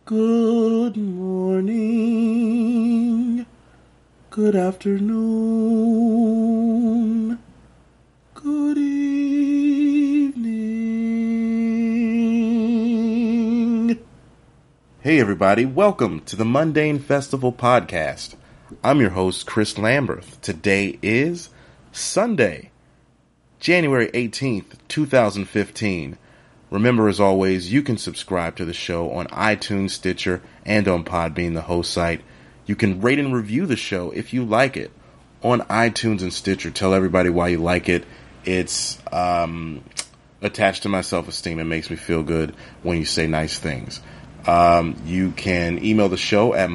Good morning, good afternoon, good evening. Hey everybody, welcome to the Mundane Festival Podcast. I'm your host, Chris Lamberth. Today is Sunday, January 18th, 2015. Remember, as always, you can subscribe to the show on iTunes, Stitcher, and on Podbean, the host site. You can rate and review the show if you like it on iTunes and Stitcher. Tell everybody why you like it. It's attached to my self-esteem. It makes me feel good when you say nice things. You can email the show at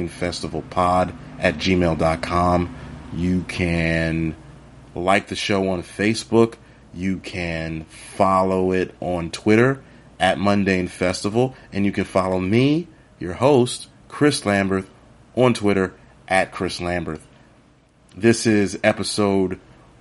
mundanefestivalpod@gmail.com. You can like the show on Facebook. You can follow it on Twitter at Mundane Festival. And you can follow me, your host, Chris Lamberth, on Twitter at Chris Lamberth. This is episode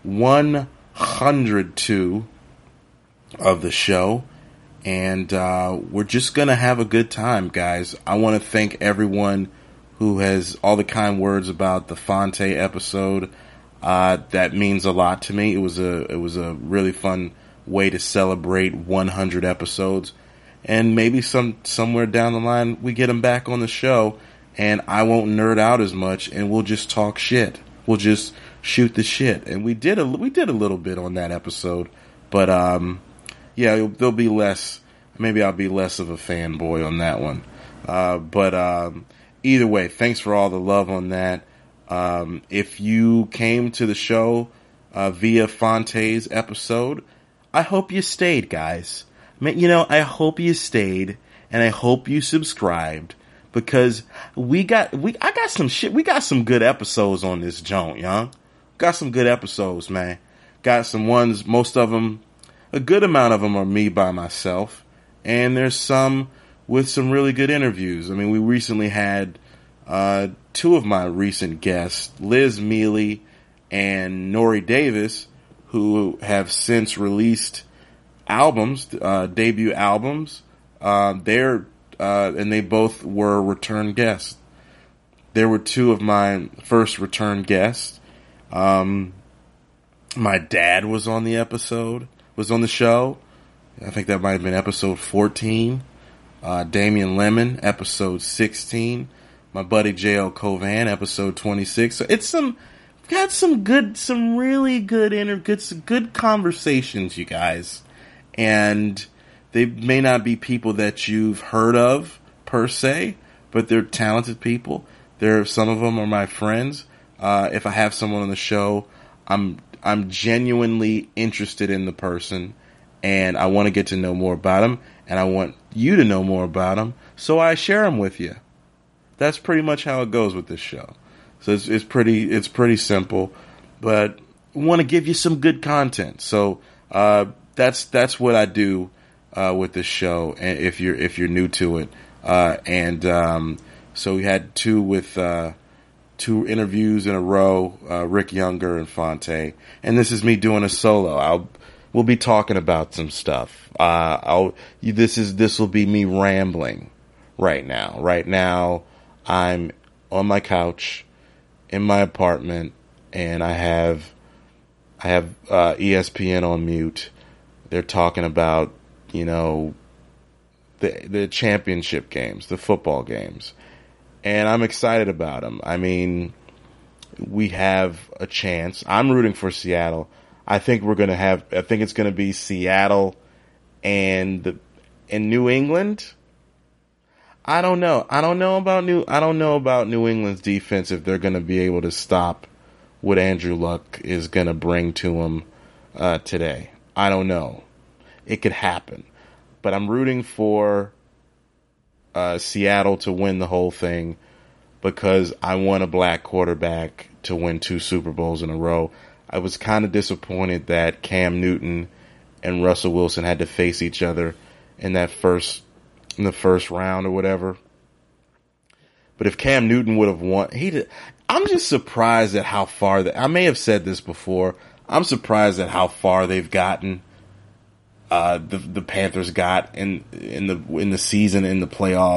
102 of the show. And we're just going to have a good time, guys. I want to thank everyone who has all the kind words about the Fonte episode. That means a lot to me. It was a really fun way to celebrate 100 episodes, and maybe somewhere down the line we get them back on the show, and I won't nerd out as much, and we'll just talk shit. We'll just shoot the shit, and we did a little bit on that episode, but yeah, there'll be less. Maybe I'll be less of a fanboy on that one, but either way, thanks for all the love on that. If you came to the show via Fonte's episode, I hope you stayed, guys. I hope you stayed, and I hope you subscribed, because I got some shit. We got some good episodes on this joint, y'all. Got some good episodes, man. Got some ones. Most of them, a good amount of them, are me by myself, and there's some with some really good interviews. I mean, we recently had two of my recent guests, Liz Mealy and Nori Davis, who have since released albums, debut albums. And they both were return guests. There were two of my first return guests. My dad was on the show. I think that might have been episode 14. Damian Lemon, episode 16. My buddy J.L. Covan, episode 26. So it's got some really good conversations, you guys. And they may not be people that you've heard of per se, but they're talented people. Some of them are my friends. If I have someone on the show, I'm genuinely interested in the person, and I want to get to know more about them, and I want you to know more about them, so I share them with you. That's pretty much how it goes with this show. So it's pretty simple, but I want to give you some good content. So that's what I do with this show. And if you're new to it, so we had two interviews in a row, Rick Younger and Fonte, and this is me doing a solo. We'll be talking about some stuff. This will be me rambling right now. Right now, I'm on my couch in my apartment, and I have ESPN on mute. They're talking about, the championship games, the football games, and I'm excited about them. I mean, we have a chance. I'm rooting for Seattle. I think it's going to be Seattle and New England. I don't know. I don't know about New England's defense, if they're going to be able to stop what Andrew Luck is going to bring to them today. I don't know. It could happen, but I'm rooting for Seattle to win the whole thing, because I want a black quarterback to win 2 Super Bowls in a row. I was kind of disappointed that Cam Newton and Russell Wilson had to face each other in the first round or whatever. But if Cam Newton would have won, I'm just surprised at how far I may have said this before. I'm surprised at how far they've gotten. The Panthers got in the season, in the playoffs,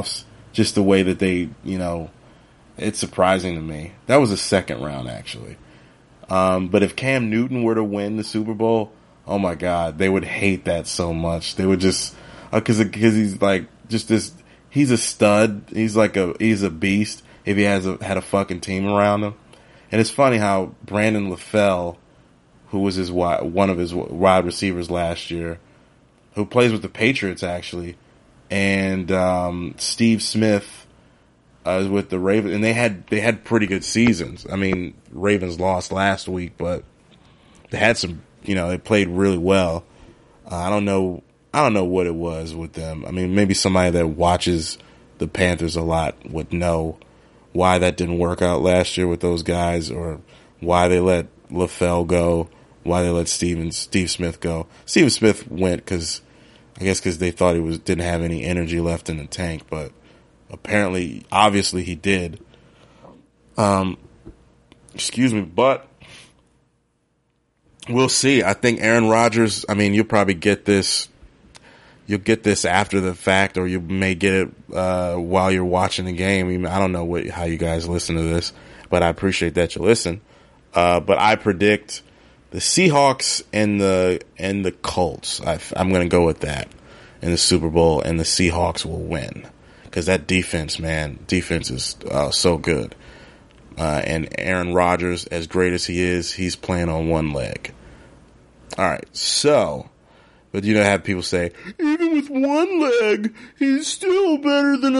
just the way that they, it's surprising to me. That was a second round, actually. But if Cam Newton were to win the Super Bowl, oh my God, they would hate that so much. They would just, cause he's like, just this, he's a stud. He's a beast if he had a fucking team around him. And it's funny how Brandon LaFell, who was one of his wide receivers last year, who plays with the Patriots actually, and Steve Smith is with the Ravens, and they had pretty good seasons. I mean, Ravens lost last week, but they had some, they played really well. I don't know what it was with them. I mean, maybe somebody that watches the Panthers a lot would know why that didn't work out last year with those guys, or why they let LaFell go, why they let Steve Smith go. Steve Smith went because they thought he didn't have any energy left in the tank, but obviously he did. Excuse me, but we'll see. I think Aaron Rodgers, I mean, you'll probably get this. You'll get this after the fact, or you may get it while you're watching the game. I mean, I don't know how you guys listen to this, but I appreciate that you listen. But I predict the Seahawks and the Colts. I'm going to go with that in the Super Bowl, and the Seahawks will win because that defense is so good. And Aaron Rodgers, as great as he is, he's playing on one leg. All right, so. But have people say, even with one leg, he's still better than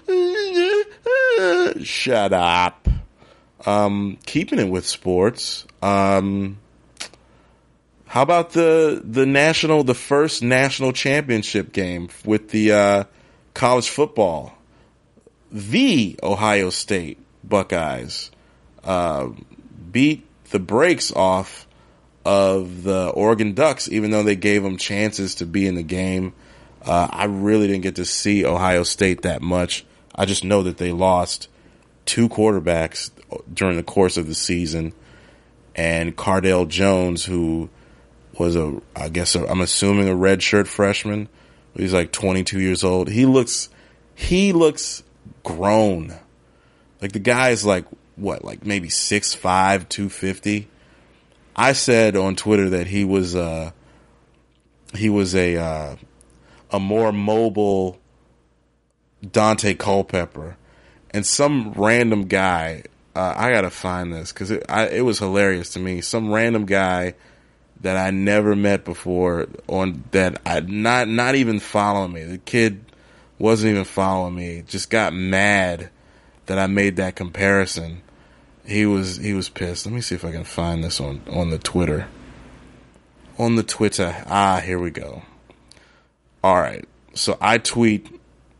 Shut up. Keeping it with sports. How about the first national championship game with the college football? The Ohio State Buckeyes beat the brakes off of the Oregon Ducks, even though they gave them chances to be in the game. I really didn't get to see Ohio State that much. I just know that they lost 2 quarterbacks during the course of the season. And Cardale Jones, who was I'm assuming a redshirt freshman. He's like 22 years old. He looks grown. Like the guy is like maybe 6'5", 250. I said on Twitter that he was a more mobile Dante Culpepper, and some random guy. I gotta find this because it was hilarious to me. Some random guy that I never met before that I not even following me. The kid wasn't even following me. Just got mad that I made that comparison. He was pissed. Let me see if I can find this on the Twitter. On the Twitter. Here we go. All right. So I tweet,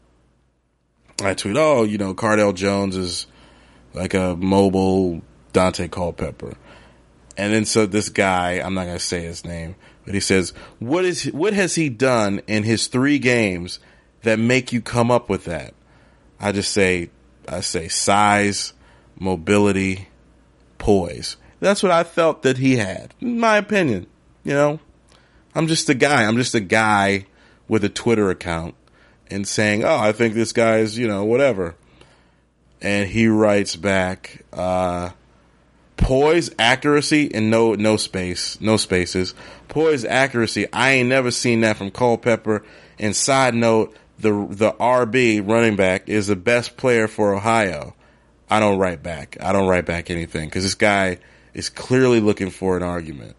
Cardale Jones is like a mobile Dante Culpepper. And then so this guy, I'm not going to say his name, but he says, what has he done in his 3 games that make you come up with that? I say size, mobility, poise. That's what I felt that he had. In my opinion, I'm just a guy. I'm just a guy with a Twitter account and saying, oh, I think this guy is, whatever. And he writes back, poise, accuracy, and no spaces. Poise, accuracy. I ain't never seen that from Culpepper. And side note, the RB running back is the best player for Ohio. I don't write back anything because this guy is clearly looking for an argument.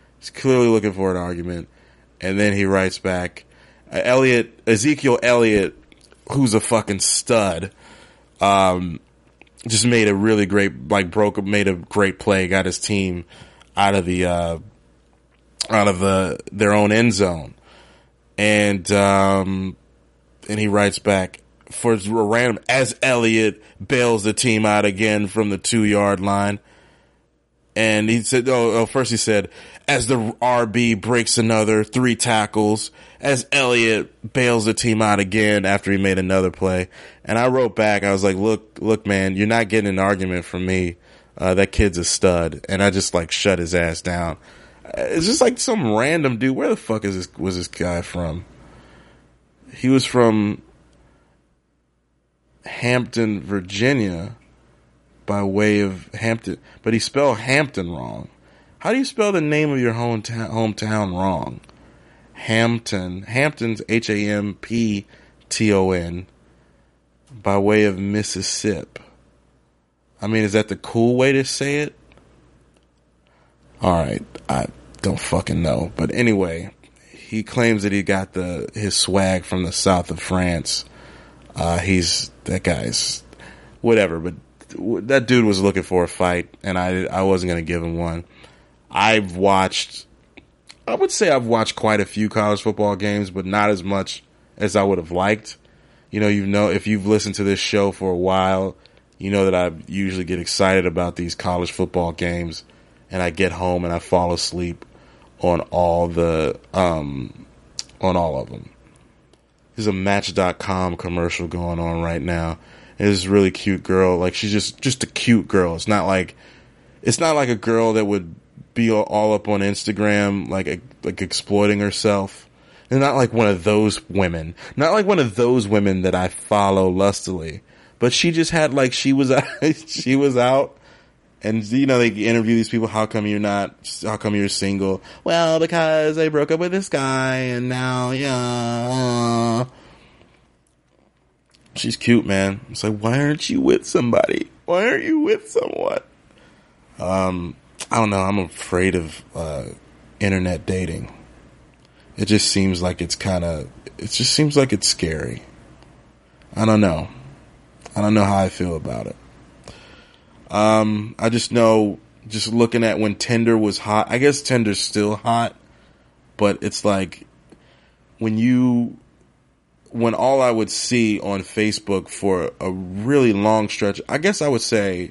And then he writes back, Ezekiel Elliott, who's a fucking stud, just made a really great, made a great play, got his team out of their own end zone. And he writes back, for a random, as Elliott bails the team out again from the 2-yard line. And he said, first he said, as the RB breaks another 3 tackles, as Elliott bails the team out again after he made another play. And I wrote back, I was like, look, man, you're not getting an argument from me. That kid's a stud. And I just shut his ass down. It's just like some random dude. Where the fuck was this guy from? He was from Hampton, Virginia, by way of Hampton, but he spelled Hampton wrong. How do you spell the name of your hometown wrong? Hampton's Hampton, by way of Mississippi. I mean, is that the cool way to say it? Alright, I don't fucking know. But anyway, he claims that he got his swag from the south of France. That guy's whatever, but that dude was looking for a fight, and I wasn't going to give him one. I would say I've watched quite a few college football games, but not as much as I would have liked. If you've listened to this show for a while, you know that I usually get excited about these college football games, and I get home and I fall asleep on all of them. There's a Match.com commercial going on right now. And this really cute girl, like she's just a cute girl. It's not like a girl that would be all up on Instagram, like exploiting herself. And not like one of those women. Not like one of those women that I follow lustily. But she just had she was out. And, they interview these people. How come you're single? Well, because I broke up with this guy and now, yeah. She's cute, man. It's like, why aren't you with somebody? Why aren't you with someone? I don't know. I'm afraid of, internet dating. It just seems like it just seems like it's scary. I don't know. I don't know how I feel about it. I just know, just looking at when Tinder was hot, I guess Tinder's still hot, but it's like when all I would see on Facebook for a really long stretch, I guess I would say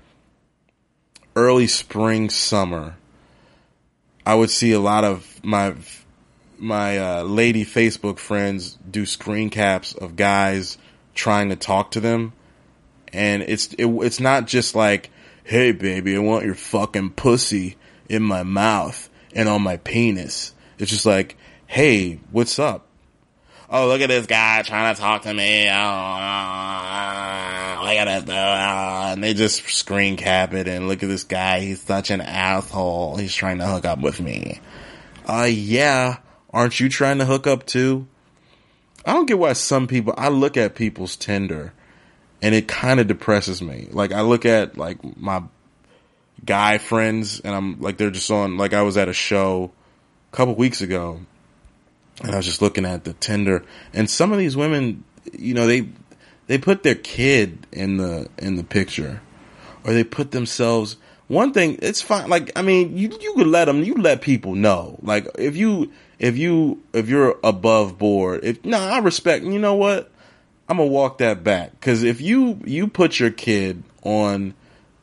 early spring, summer, I would see a lot of my lady Facebook friends do screen caps of guys trying to talk to them. And it's not just like, hey baby, I want your fucking pussy in my mouth and on my penis. It's just like, hey, what's up? Oh, look at this guy trying to talk to me. Look at this. And they just screen cap it and look at this guy. He's such an asshole. He's trying to hook up with me. Yeah. Aren't you trying to hook up too? I don't get why I look at people's Tinder and it kind of depresses me. Like, I look at, my guy friends, and I'm, they're just on, I was at a show a couple weeks ago, and I was just looking at the Tinder, and some of these women, they put their kid in the picture, or they put themselves, one thing, it's fine, you could let people know, if you're above board, I respect, you know what? I'm gonna walk that back, because if you put your kid on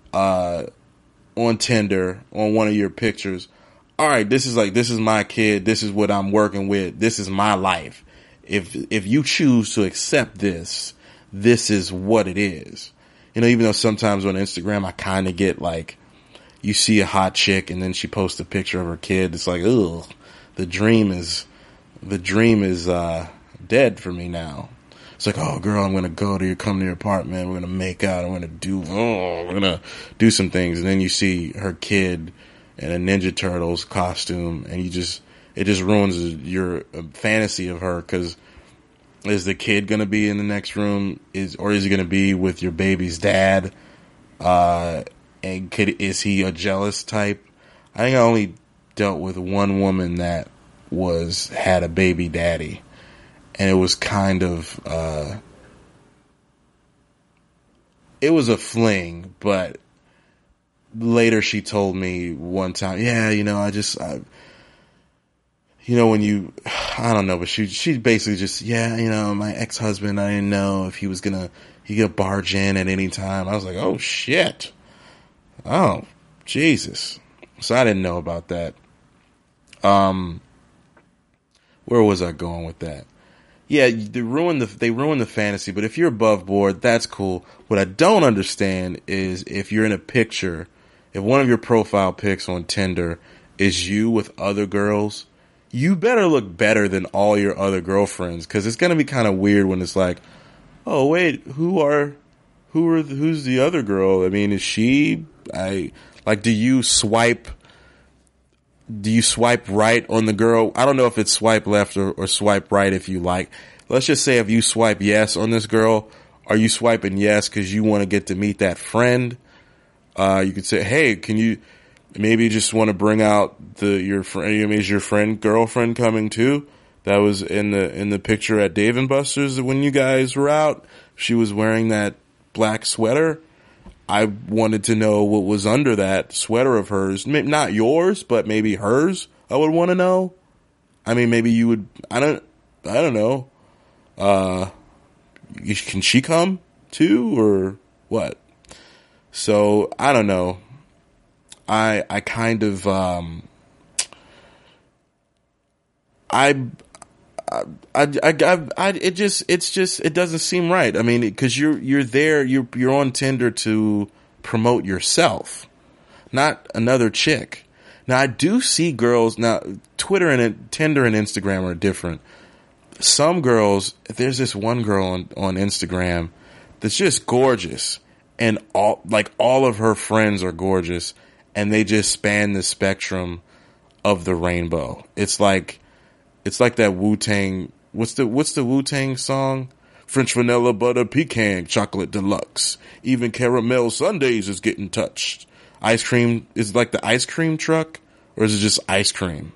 Tinder on one of your pictures, all right, this is my kid, this is what I'm working with, this is my life. If you choose to accept this is what it is. Even though sometimes on Instagram I kind of get you see a hot chick and then she posts a picture of her kid, it's like, ugh, the dream is dead for me now. It's like, oh girl, I'm gonna come to your apartment, we're gonna make out, we're gonna do some things, and then you see her kid in a Ninja Turtles costume, and it just ruins your fantasy of her, because is the kid gonna be in the next room, or is he gonna be with your baby's dad? And is he a jealous type? I think I only dealt with one woman that had a baby daddy. And it was kind of, it was a fling, but later she told me one time, yeah, I don't know, but she basically just, yeah, my ex-husband, I didn't know if he could barge in at any time. I was like, oh shit. Oh, Jesus. So I didn't know about that. Where was I going with that? Yeah, they ruin the fantasy, but if you're above board, that's cool. What I don't understand is if you're in a picture, if one of your profile pics on Tinder is you with other girls, you better look better than all your other girlfriends, because it's going to be kind of weird when it's like, oh wait, who's the other girl? I mean, is she? Do you swipe? Do you swipe right on the girl? I don't know if it's swipe left or swipe right if you like. Let's just say if you swipe yes on this girl, are you swiping yes because you want to get to meet that friend? You could say, hey, can you maybe just want to bring out your friend? Is your girlfriend coming too? That was in the picture at Dave and Buster's when you guys were out. She was wearing that black sweater. I wanted to know what was under that sweater of hers. Not yours, but maybe hers. I would want to know. I mean, maybe you would. I don't know. Can she come too, or what? So I don't know. I kind of it doesn't seem right. I mean, because you're there, you're on Tinder to promote yourself, not another chick. Now I do see girls now. Tinder and Instagram are different. Some girls, there's this one girl on Instagram that's just gorgeous, and all of her friends are gorgeous, and they just span the spectrum of the rainbow. It's like that Wu-Tang. What's the Wu-Tang song? French vanilla butter pecan chocolate deluxe. Even caramel sundaes is getting touched. Ice cream is like the ice cream truck, or is it just ice cream?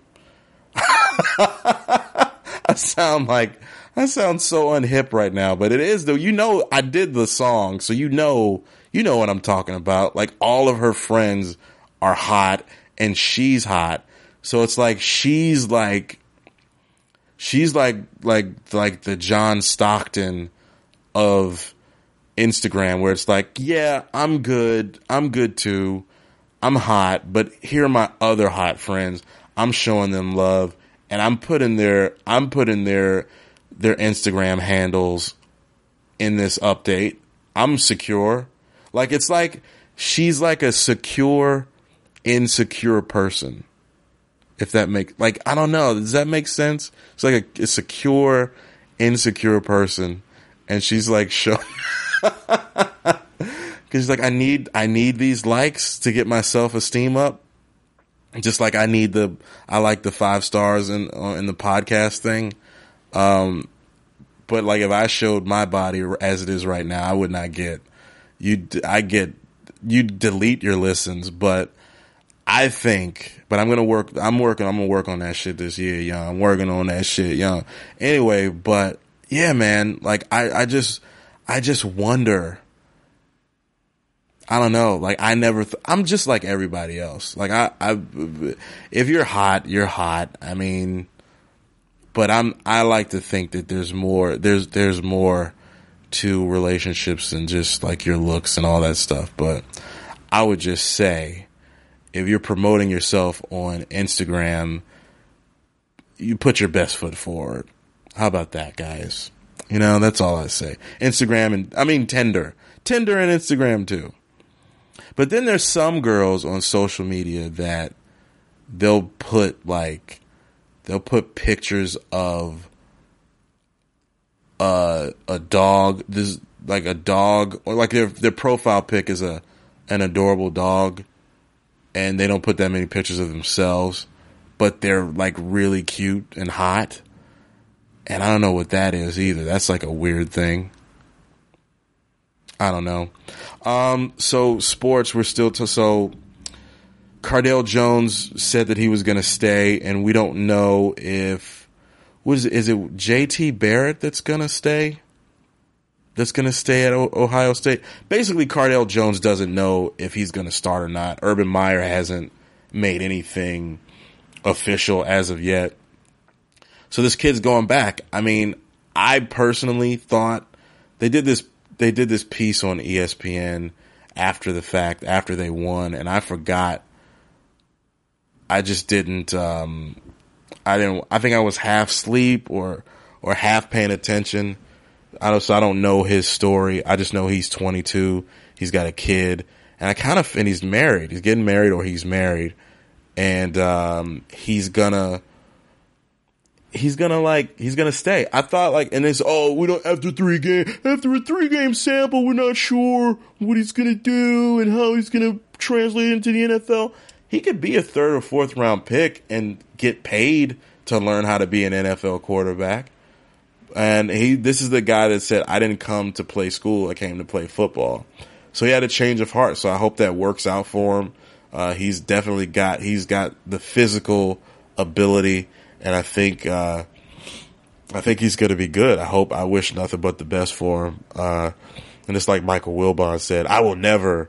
I sound so unhip right now, but it is though. You know, I did the song, so you know what I'm talking about. Like all of her friends are hot, and she's hot, so it's like she's like the John Stockton of Instagram, where it's like, yeah, I'm good too, I'm hot, but here are my other hot friends. I'm showing them love, and I'm putting their Instagram handles in this update. I'm secure. Like it's like she's like a secure, insecure person. If that I don't know. Does that make sense? It's like a secure, insecure person. And she's like, cause she's like, I need these likes to get my self-esteem up. Just like I like the 5 stars in the podcast thing. But like if I showed my body as it is right now, I would not get, you'd delete your listens, but I think, but I'm gonna work on that shit this year, young. I'm working on that shit, young. Anyway, but yeah, man, like I just wonder. I don't know. Like I'm just like everybody else. Like if you're hot, you're hot. I mean, but I like to think that there's more to relationships than just like your looks and all that stuff. But I would just say, if you're promoting yourself on Instagram, you put your best foot forward. How about that, guys? You know, that's all I say. Tinder and Instagram too. But then there's some girls on social media that they'll put pictures of a dog. This like a dog, or like their profile pic is an adorable dog. And they don't put that many pictures of themselves, but they're like really cute and hot. And I don't know what that is either. That's like a weird thing. I don't know. So sports, we're still so Cardale Jones said that he was going to stay, and we don't know if is it JT Barrett that's going to stay? That's going to stay at Ohio State. Basically, Cardale Jones doesn't know if he's going to start or not. Urban Meyer hasn't made anything official as of yet. So this kid's going back. I mean, I personally thought they did this piece on ESPN after the fact, after they won, and I forgot. I just didn't. I think I was half asleep or half paying attention. I don't know his story. I just know he's 22. He's got a kid, and he's married. He's getting married, or he's married, and he's gonna he's gonna stay. I thought and it's we don't after a 3-game sample, we're not sure what he's gonna do and how he's gonna translate into the NFL. He could be a 3rd or 4th round pick and get paid to learn how to be an NFL quarterback. And this is the guy that said, I didn't come to play school, I came to play football. So he had a change of heart. So I hope that works out for him. He's got the physical ability, and I think he's going to be good. I wish nothing but the best for him. And it's like Michael Wilbon said, I will never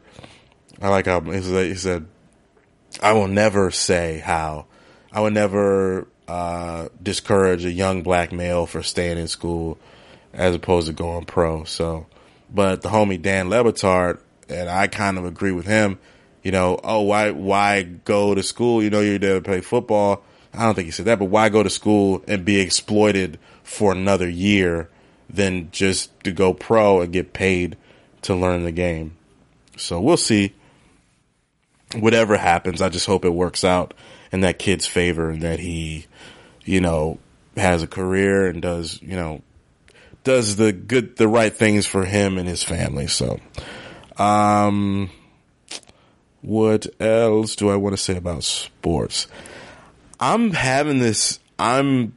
discourage a young black male for staying in school as opposed to going pro. So, but the homie Dan Le Batard, and I kind of agree with him, why go to school? You're there to play football. I don't think he said that, but why go to school and be exploited for another year than just to go pro and get paid to learn the game? So we'll see. Whatever happens, I just hope it works out in that kid's favor and that he, has a career and does the right things for him and his family. So, what else do I want to say about sports? I'm going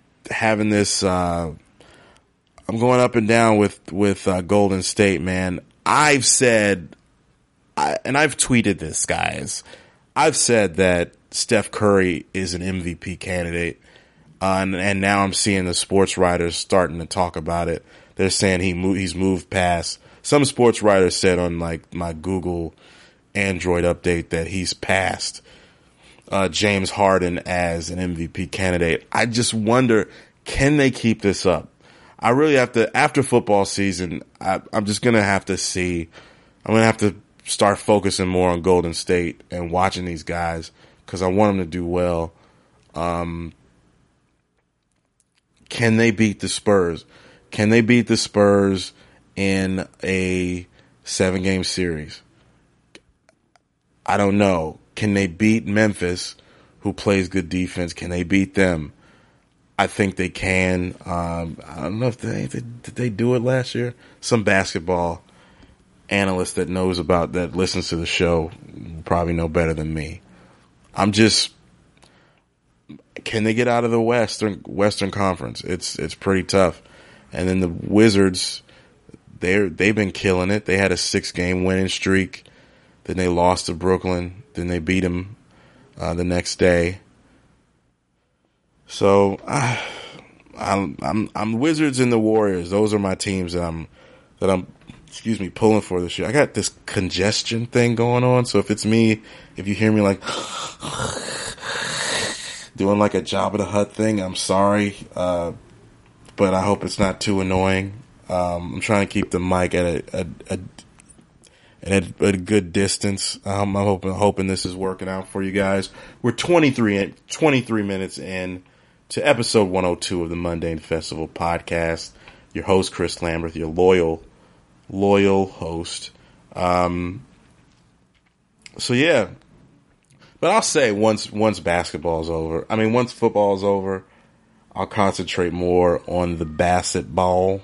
up and down with Golden State, man. I've said, and I've tweeted this, guys. I've said that Steph Curry is an MVP candidate, and now I'm seeing the sports writers starting to talk about it. They're saying he's moved past. Some sports writers said on my Google Android update that he's passed James Harden as an MVP candidate. I just wonder, can they keep this up? I really have to, after football season, I'm just going to have to see. I'm going to have to start focusing more on Golden State and watching these guys because I want them to do well. Can they beat the Spurs? Can they beat the Spurs in a 7-game series? I don't know. Can they beat Memphis, who plays good defense? Can they beat them? I think they can. I don't know if did they do it last year? Some basketball analyst that listens to the show probably know better than me. Can they get out of the Western Conference? It's pretty tough. And then the Wizards, they've been killing it. They had a 6-game winning streak. Then they lost to Brooklyn. Then they beat them the next day. So I'm Wizards and the Warriors. Those are my teams that I'm pulling for this year. I got this congestion thing going on, so if you hear me doing a Jabba the Hutt thing, I'm sorry, but I hope it's not too annoying. I'm trying to keep the mic at a good distance. I'm hoping this is working out for you guys. We're 23 minutes in to episode 102 of the Mundane Festival podcast. Your host, Chris Lambert, your loyal host. So yeah, but I'll say once basketball's over, once football's over, I'll concentrate more on the basketball.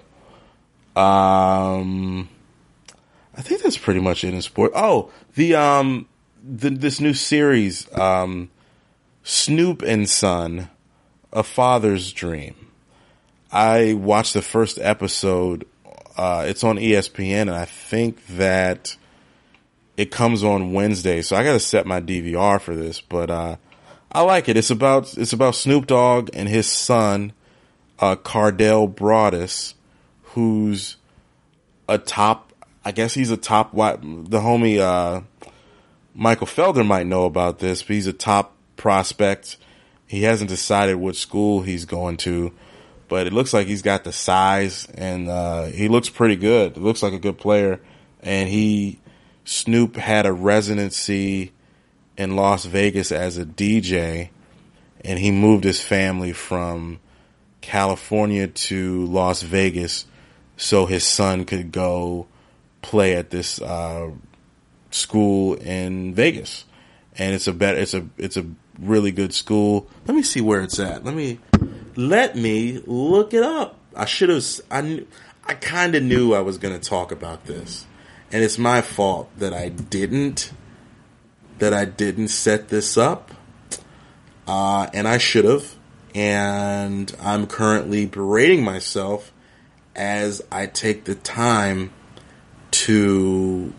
I think that's pretty much it in sport. Oh, this new series, Snoop and Son, A Father's Dream. I watched the first episode. It's on ESPN, and I think that it comes on Wednesday. So I got to set my DVR for this, but I like it. It's about Snoop Dogg and his son, Cardell Broadus, who's a top. I guess he's a top. The homie Michael Felder might know about this, but he's a top prospect. He hasn't decided which school he's going to, but it looks like he's got the size, and he looks pretty good. It looks like a good player. And Snoop had a residency in Las Vegas as a DJ, and he moved his family from California to Las Vegas so his son could go play at this school in Vegas. And it's a really good school. Let me see where it's at. Let me look it up. I should have. I kind of knew I was going to talk about this, and it's my fault that I didn't. That I didn't set this up, and I should have. And I'm currently berating myself as I take the time to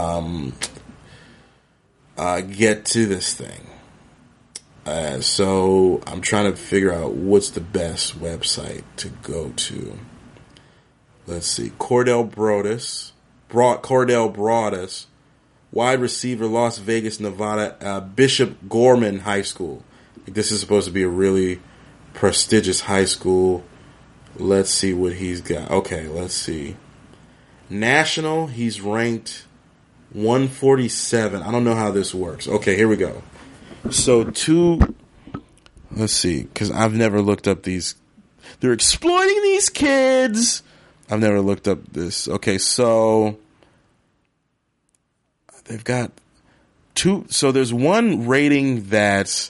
get to this thing. So I'm trying to figure out what's the best website to go to. Let's see. Cordell Broadus, wide receiver, Las Vegas, Nevada, Bishop Gorman High School. This is supposed to be a really prestigious high school. Let's see what he's got. Okay, let's see. National, he's ranked 147. I don't know how this works. Okay, here we go. So let's see, because I've never looked up these. They're exploiting these kids. I've never looked up this. Okay, so they've got two. So there's one rating that's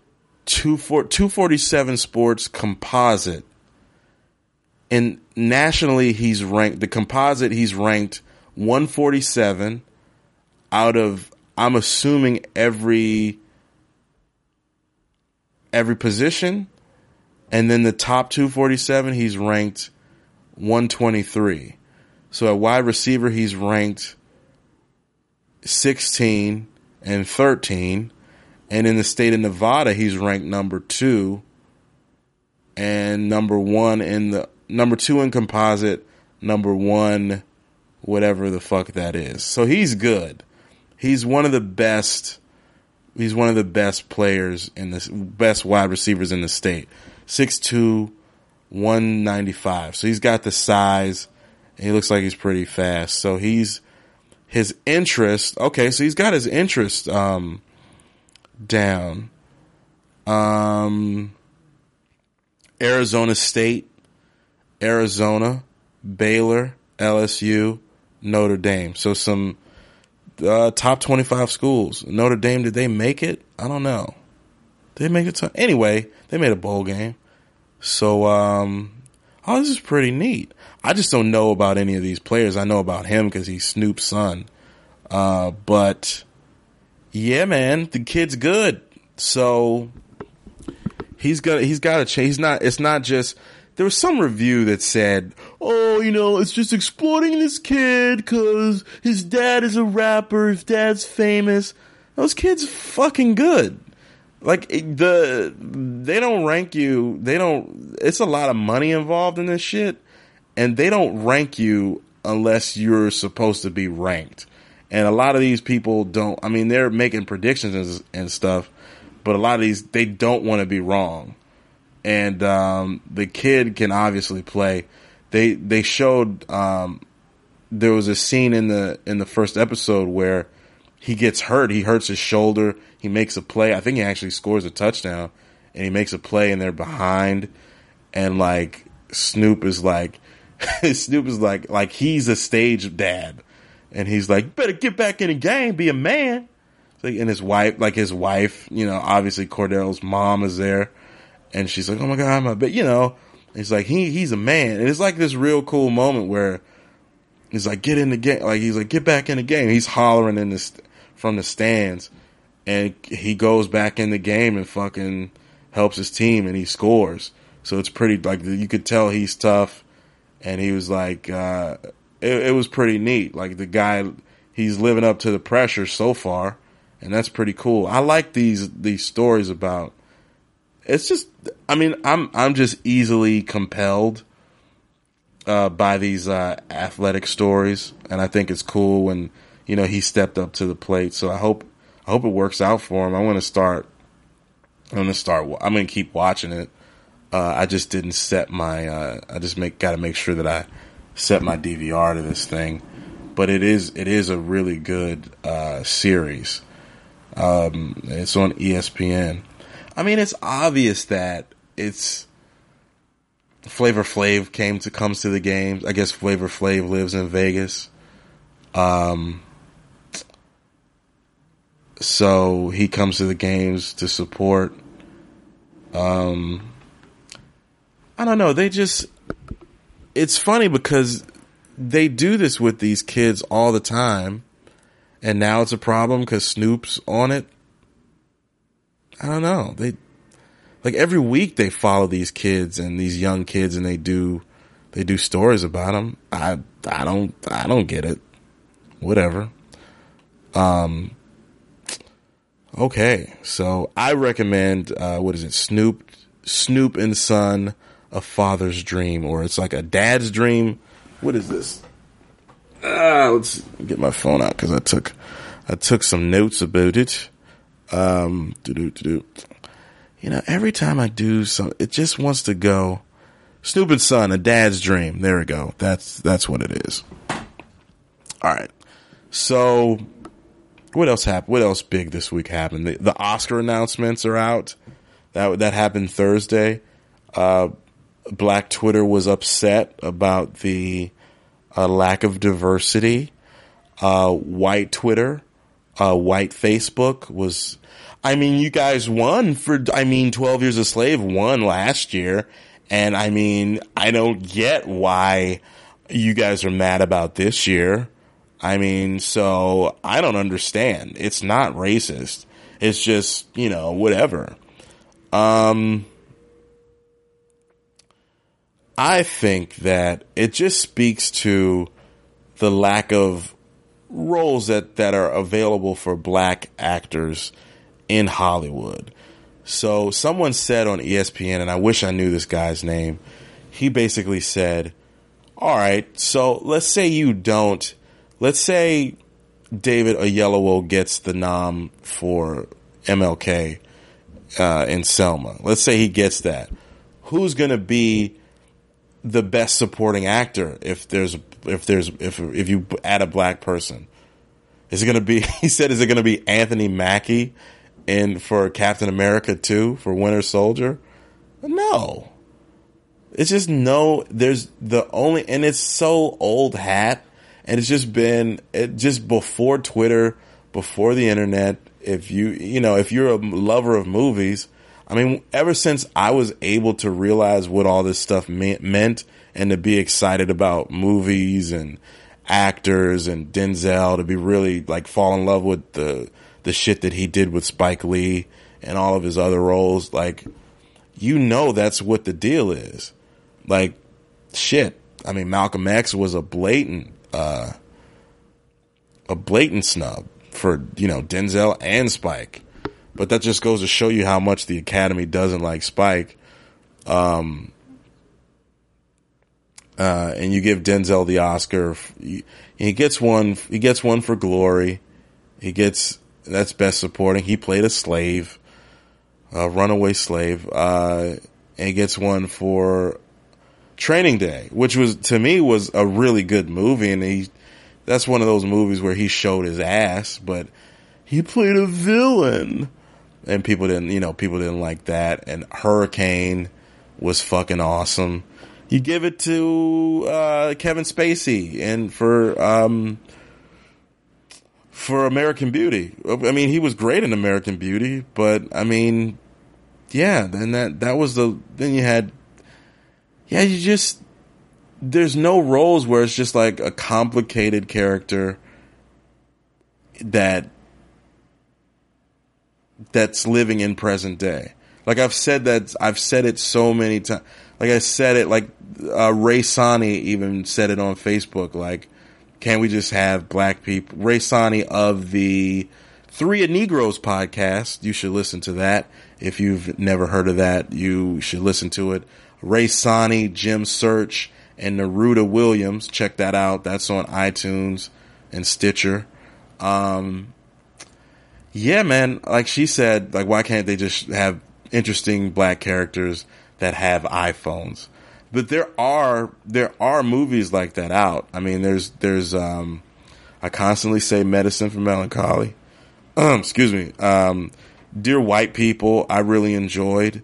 247 Sports Composite. And nationally, he's ranked, the composite, he's ranked 147 out of, I'm assuming, every position. And then the top 247, he's ranked 123. So at wide receiver, he's ranked 16 and 13. And in the state of Nevada, he's ranked number 2 and number 1 in the number 2 in composite, number 1, whatever the fuck that is. So he's good. He's one of the best. He's one of the best players in this, best wide receivers in the state. 6'2", 195. So he's got the size. And he looks like he's pretty fast. So his interest. Okay, so he's got his interest down. Arizona State, Arizona, Baylor, LSU, Notre Dame. So some top 25 schools. Notre Dame, did they make it? I don't know. Did they make it? Anyway, they made a bowl game. So, this is pretty neat. I just don't know about any of these players. I know about him because he's Snoop's son. But yeah, man, the kid's good. So he's got a change. It's not just, there was some review that said, oh, it's just exploiting this kid because his dad is a rapper, his dad's famous. Those kids fucking good. Like, they don't rank you, it's a lot of money involved in this shit, and they don't rank you unless you're supposed to be ranked. And a lot of these people don't, they're making predictions and stuff, but a lot of these, they don't want to be wrong. And the kid can obviously play. They showed there was a scene in the first episode where he gets hurt. He hurts his shoulder. He makes a play. I think he actually scores a touchdown, and he makes a play, and they're behind. And like Snoop is like he's a stage dad, and he's like, better get back in the game, be a man. And his wife, obviously Cordell's mom is there. And she's like, oh my God, but he's like, he's a man. And it's like this real cool moment where he's like, get in the game. Like, he's like, get back in the game. He's hollering from the stands, and he goes back in the game and fucking helps his team, and he scores. So it's pretty, like, you could tell he's tough. And he was like, it was pretty neat. Like, the guy, he's living up to the pressure so far. And that's pretty cool. I like these stories about, it's just, I'm just easily compelled by these athletic stories, and I think it's cool when he stepped up to the plate. So I hope it works out for him. I'm gonna keep watching it. I just didn't set my. Got to make sure that I set my DVR to this thing. But it is a really good series. It's on ESPN. It's obvious that it's Flavor Flav comes to the games. I guess Flavor Flav lives in Vegas. So he comes to the games to support. I don't know. It's funny because they do this with these kids all the time, and now it's a problem because Snoop's on it. I don't know. Like every week they follow these kids and these young kids, and they do stories about them. I don't get it. Whatever. Okay, so I recommend what is it? Snoop and Son, A Father's Dream, or it's like a dad's dream. What is this? Let's get my phone out because I took some notes about it. You know, every time I do something, it just wants to go. Snoop and Son, A Dad's Dream. There we go. That's what it is. All right. So, what else happened? What else big this week happened? The Oscar announcements are out. That happened Thursday. Black Twitter was upset about the lack of diversity. White Twitter, white Facebook was. I mean, you guys won 12 Years a Slave won last year. And I mean, I don't get why you guys are mad about this year. I mean, so I don't understand. It's not racist. It's just, whatever. I think that it just speaks to the lack of roles that are available for black actors in Hollywood. So someone said on ESPN, and I wish I knew this guy's name, he basically said, all right, so let's say David Oyelowo gets the nom for MLK in Selma. Let's say he gets that. Who's going to be the best supporting actor if you add a black person? Is it going to be, he said, is it going to be Anthony Mackie for Captain America 2 for Winter Soldier? No. It's just no, and it's so old hat, and it's just been, just before Twitter, before the internet, if you're a lover of movies, I mean, ever since I was able to realize what all this stuff meant and to be excited about movies and actors and Denzel, to be really like fall in love with the shit that he did with Spike Lee and all of his other roles, like, that's what the deal is. Like, shit. I mean, Malcolm X was a blatant snub for, Denzel and Spike. But that just goes to show you how much the Academy doesn't like Spike. And you give Denzel the Oscar. He gets one for Glory. That's best supporting. He played a slave, a runaway slave. And he gets one for Training Day, which to me was a really good movie. And that's one of those movies where he showed his ass, but he played a villain. And people didn't like that. And Hurricane was fucking awesome. You give it to Kevin Spacey and for American Beauty. I mean, he was great in American Beauty, but I mean, yeah. Then that was then you had, yeah. There's no roles where it's just like a complicated character that's living in present day. Like I've said it so many times. Like I said it, like Ray Sani even said it on Facebook. Like, can we just have black people? Ray Sani of the Three Negroes podcast. You should listen to that. If you've never heard of that, you should listen to it. Ray Sani, Jim Search, and Neruda Williams. Check that out. That's on iTunes and Stitcher. Yeah, man. Like she said, like, why can't they just have interesting black characters that have iPhones? But there are movies like that out. I mean, there's I constantly say Medicine for Melancholy. Excuse me. Dear White People, I really enjoyed.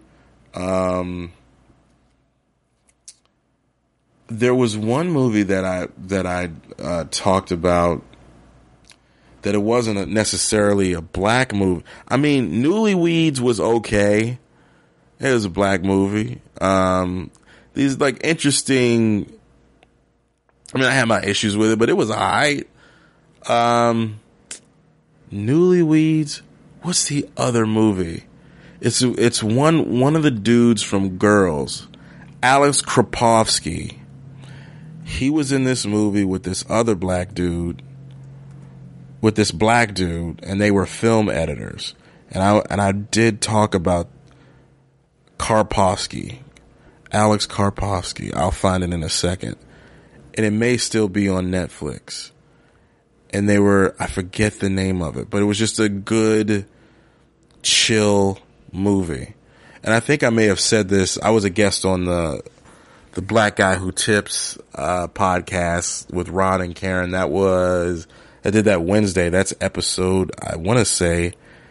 There was one movie that I talked about that it wasn't necessarily a black movie. I mean, Newlyweds was okay. It was a black movie. Then these like interesting. I mean, I had my issues with it, but it was alright. Newlyweds. What's the other movie? It's one of the dudes from Girls, Alex Krapovsky. He was in this movie with this other black dude, and they were film editors. And I did talk about Karpovsky, Alex Karpovsky. I'll find it in a second. And it may still be on Netflix. And I forget the name of it, but it was just a good, chill movie. And I think I may have said this. I was a guest on the Black Guy Who Tips podcast with Rod and Karen. I did that Wednesday. That's episode, I want to say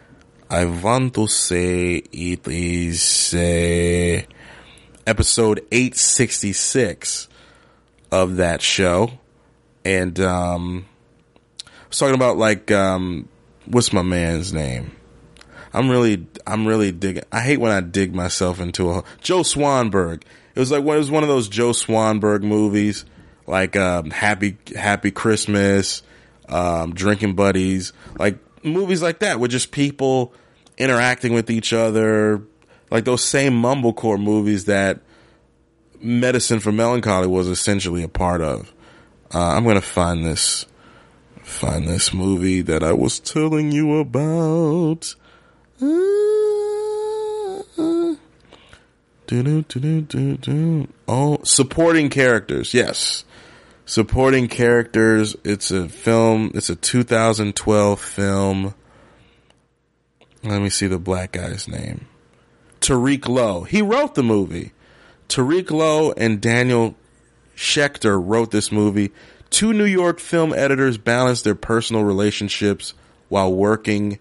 it is episode 866 of that show. And I was talking about like what's my man's name? I'm really digging. I hate when I dig myself into Joe Swanberg. It was one of those Joe Swanberg movies, like Happy Christmas, Drinking Buddies, like movies like that with just people interacting with each other, like those same mumblecore movies that Medicine for Melancholy was essentially a part of. I'm gonna find this movie that I was telling you about. Oh, supporting characters. Yes. Supporting characters. It's a film. It's a 2012 film. Let me see the black guy's name. Tariq Lowe. He wrote the movie. Tariq Lowe and Daniel Schechter wrote this movie. Two New York film editors balance their personal relationships while reworking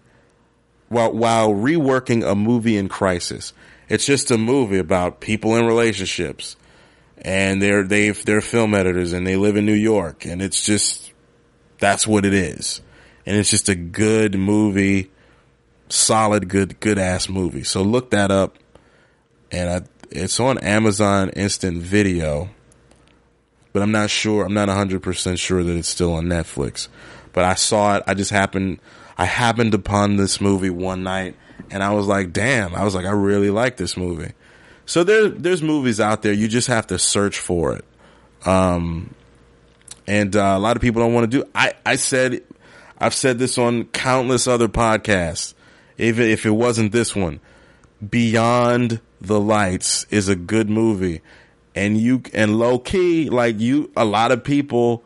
a movie in crisis. It's just a movie about people in relationships, and they're film editors and they live in New York, and it's just, that's what it is. And it's just a good movie, solid, good ass movie. So look that up, and it's on Amazon Instant Video, but I'm not 100% sure that it's still on Netflix. But I saw it. I happened upon this movie one night, and I was like, damn. I was like, I really like this movie. So there's movies out there. You just have to search for it. And a lot of people don't want to do. I've said this on countless other podcasts. If it wasn't this one, Beyond the Lights is a good movie, and low key, like a lot of people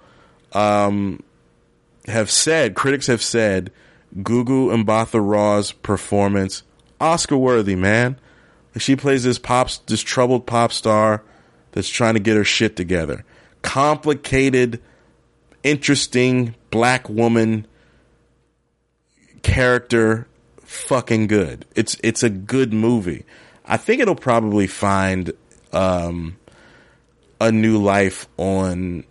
critics have said, Gugu Mbatha Raw's performance, Oscar worthy, man. She plays this troubled pop star that's trying to get her shit together. Complicated, interesting black woman character, fucking good. It's a good movie. I think it'll probably find a new life on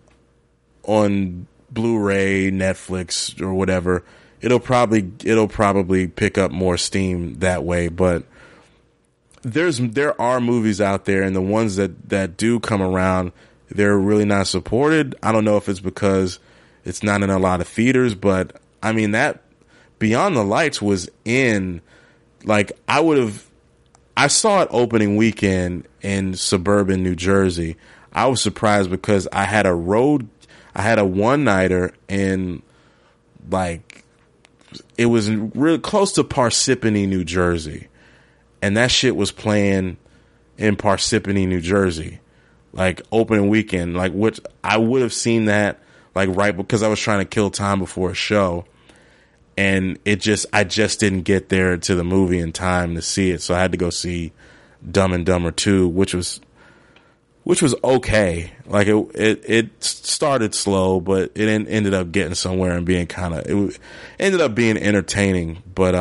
Blu-ray, Netflix, or whatever. It'll probably pick up more steam that way. But there are movies out there, and the ones that do come around, they're really not supported. I don't know if it's because it's not in a lot of theaters, but I mean, that Beyond the Lights was in, like, I saw it opening weekend in suburban New Jersey. I was surprised because I had a one-nighter in, like, it was really close to Parsippany, New Jersey. And that shit was playing in Parsippany, New Jersey. Like, opening weekend. Like, which I would have seen that, like, right, because I was trying to kill time before a show. And I just didn't get there to the movie in time to see it. So I had to go see Dumb and Dumber 2, which was okay. Like, it started slow, but it ended up getting somewhere and being ended up being entertaining. But,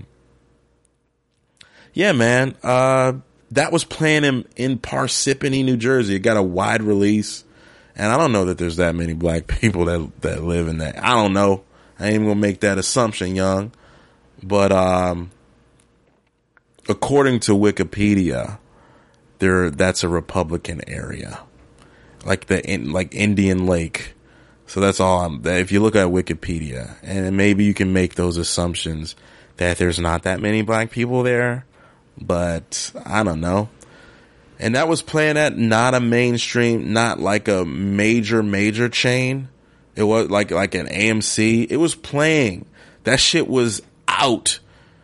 yeah, man, that was playing in Parsippany, New Jersey. It got a wide release, and I don't know that there's that many black people that live in that. I don't know. I ain't even gonna make that assumption, young. But, according to Wikipedia, that's a Republican area, like like Indian Lake. So that's all. If you look at Wikipedia, and maybe you can make those assumptions that there's not that many black people there, but I don't know. And that was playing at not a mainstream, not like a major chain. It was like an AMC. It was playing. That shit was out.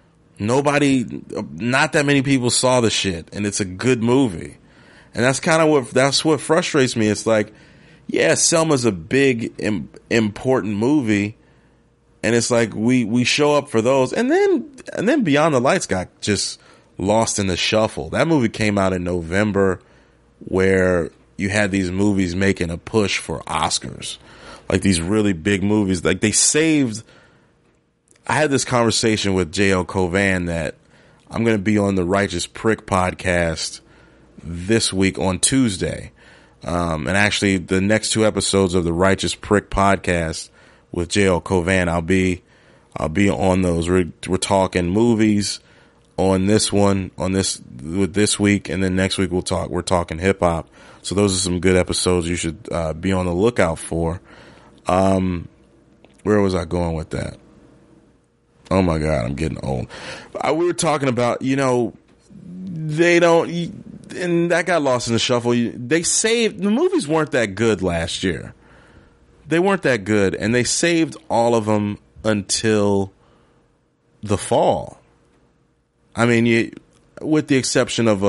Not that many people saw the shit, and it's a good movie. And that's what frustrates me. It's like, yeah, Selma's a big, important movie, and it's like we show up for those, and then Beyond the Lights got just lost in the shuffle. That movie came out in November, where you had these movies making a push for Oscars, like these really big movies. Like they saved. I had this conversation with J.L. Covan that I'm going to be on the Righteous Prick podcast this week on Tuesday. And actually the next 2 episodes of the Righteous Prick podcast with J.L. Covan, I'll be on those. We're talking movies on this week, and then next week we're talking hip hop. So those are some good episodes you should be on the lookout for. Where was I going with that? Oh my God, I'm getting old. We were talking about, they don't, and that got lost in the shuffle. The movies weren't that good last year. They weren't that good, and they saved all of them until the fall. I mean, with the exception of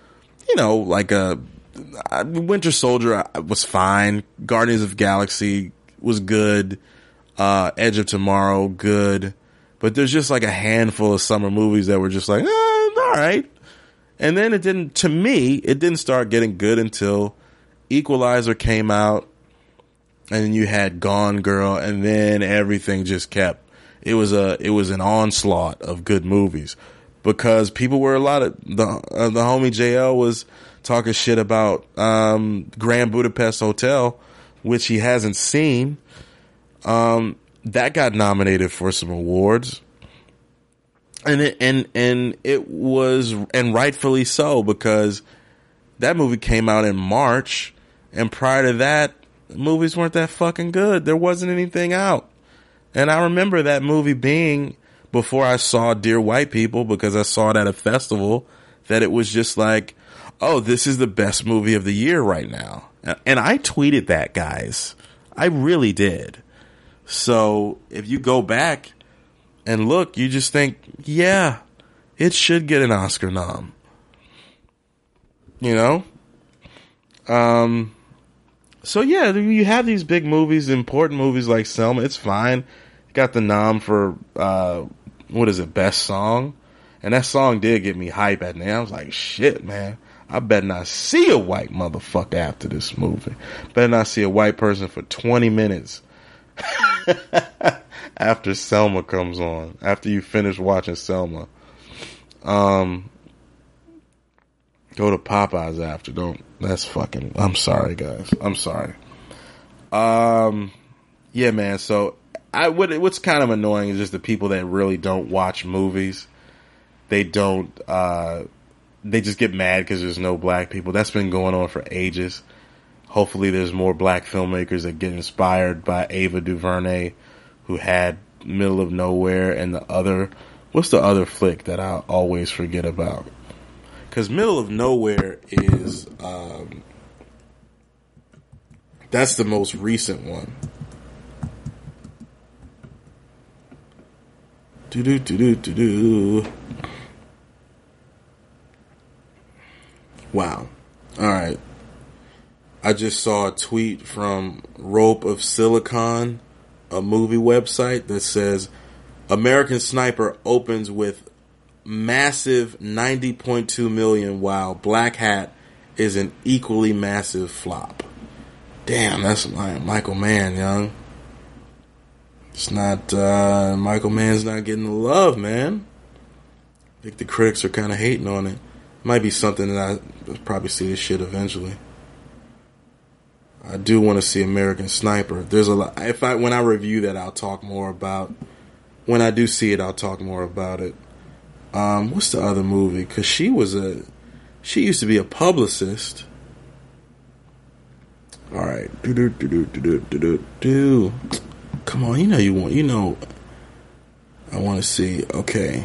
Winter Soldier was fine. Guardians of the Galaxy was good. Edge of Tomorrow, good. But there's just like a handful of summer movies that were just like, all right. And then it didn't start getting good until Equalizer came out, and then you had Gone Girl, and then everything just kept. It was an onslaught of good movies because people were the homie JL was talking shit about Grand Budapest Hotel, which he hasn't seen. That got nominated for some awards, and it was, and rightfully so, because that movie came out in March, and prior to that, movies weren't that fucking good. There wasn't anything out, and I remember that movie being before I saw Dear White People, because I saw it at a festival, that it was just like, oh, this is the best movie of the year right now, and I tweeted that, guys. I really did. So if you go back and look, you just think, yeah, it should get an Oscar nom. So yeah, you have these big movies, important movies like Selma. It's fine. Got the nom for, Best Song. And that song did get me hype at the end. I was like, shit, man. I better not see a white motherfucker after this movie. Better not see a white person for 20 minutes. After Selma comes on, after you finish watching Selma, go to Popeyes after. I'm sorry, guys. I'm sorry. Yeah, man. So what's kind of annoying is just the people that really don't watch movies. They just get mad because there's no black people. That's been going on for ages. Hopefully there's more black filmmakers that get inspired by Ava DuVernay, who had Middle of Nowhere, and what's the other flick that I always forget about? Because Middle of Nowhere is, that's the most recent one. Wow. Alright. I just saw a tweet from Rope of Silicon, a movie website, that says American Sniper opens with massive 90.2 million, while Black Hat is an equally massive flop. Damn, that's Michael Mann, young. It's not, Michael Mann's not getting the love, man. I think the critics are kind of hating on it. Might be something that I'll probably see this shit eventually. I do want to see American Sniper. There's a lot. When I review that, I'll talk more about. When I do see it, I'll talk more about it. What's the other movie? Because She used to be a publicist. All right. Come on, I want to see. Okay.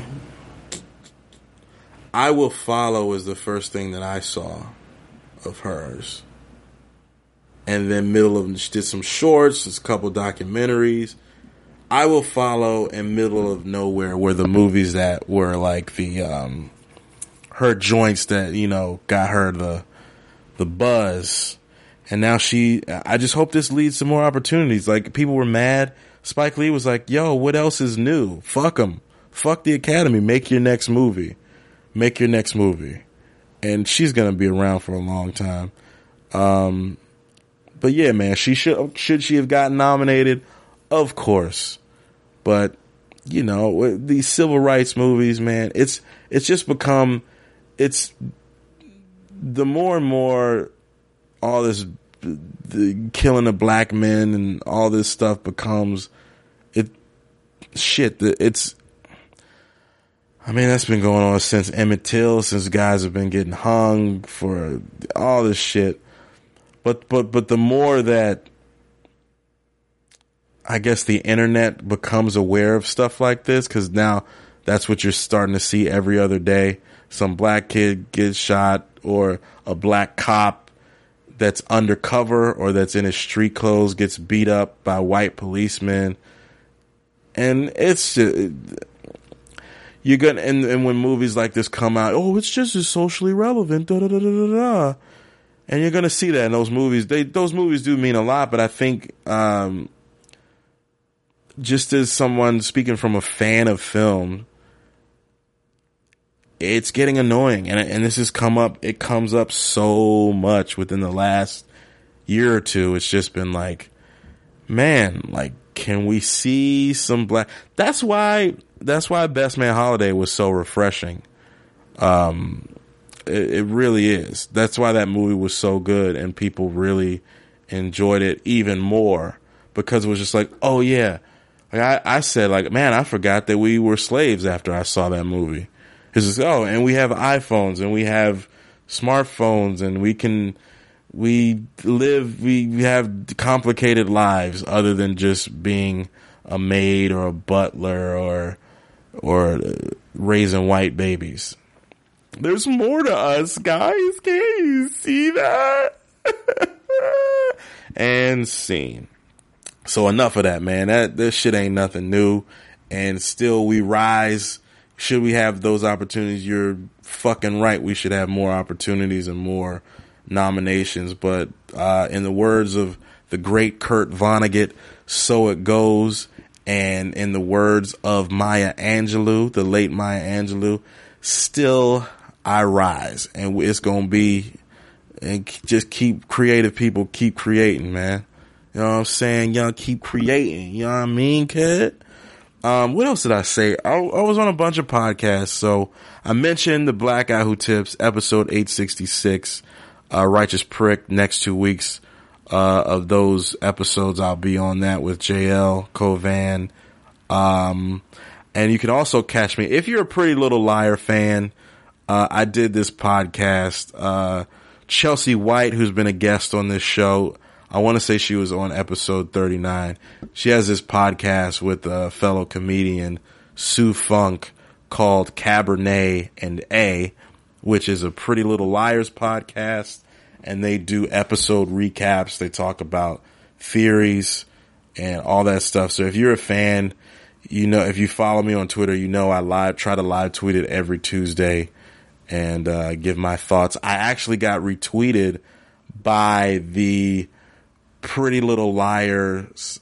I Will Follow is the first thing that I saw of hers. And then she did some shorts, a couple documentaries. I Will Follow and Middle of Nowhere were the movies that were like the her joints that, got her the buzz. And now I just hope this leads to more opportunities. Like, people were mad. Spike Lee was like, yo, what else is new? Fuck them. Fuck the Academy. Make your next movie. And she's going to be around for a long time. But yeah, man, should she have gotten nominated? Of course. But, these civil rights movies, man, it's just become, it's the more and more all this, the killing of black men and all this stuff becomes that's been going on since Emmett Till, since guys have been getting hung for all this shit. But the more that I guess the internet becomes aware of stuff like this, because now that's what you're starting to see every other day. Some black kid gets shot, or a black cop that's undercover or that's in his street clothes gets beat up by white policemen. And it's you're gonna and when movies like this come out, it's just as socially relevant, da da da da da. And you're gonna see that in those movies. Those movies do mean a lot, but I think just as someone speaking from a fan of film, it's getting annoying, and this has come up. It comes up so much within the last year or two. It's just been like, man, like, can we see some black? That's why Best Man Holiday was so refreshing. It really is. That's why that movie was so good, and people really enjoyed it even more, because it was just like, oh yeah, like I said, like, man, I forgot that we were slaves after I saw that movie. It's just, and we have iPhones and we have smartphones and we have complicated lives other than just being a maid or a butler or raising white babies. There's more to us, guys. Can you see that? And scene. So enough of that, man. This shit ain't nothing new. And still we rise. Should we have those opportunities? You're fucking right. We should have more opportunities and more nominations. But in the words of the great Kurt Vonnegut, so it goes. And in the words of Maya Angelou, the late Maya Angelou, still I rise. And it's going to be, and just keep creative people, keep creating, man. You know what I'm saying? Y'all keep creating. You know what I mean, kid? What else did I say? I was on a bunch of podcasts. So I mentioned the Black Guy Who Tips, episode 866, Righteous Prick. Next 2 weeks of those episodes, I'll be on that with JL Covan. And you can also catch me if you're a Pretty Little Liar fan. I did this podcast. Chelsea White, who's been a guest on this show, I want to say she was on episode 39. She has this podcast with a fellow comedian, Sue Funk, called Cabernet and A, which is a Pretty Little Liars podcast. And they do episode recaps. They talk about theories and all that stuff. So if you're a fan, if you follow me on Twitter, I try to live tweet it every Tuesday and give my thoughts. I actually got retweeted by the Pretty Little Liars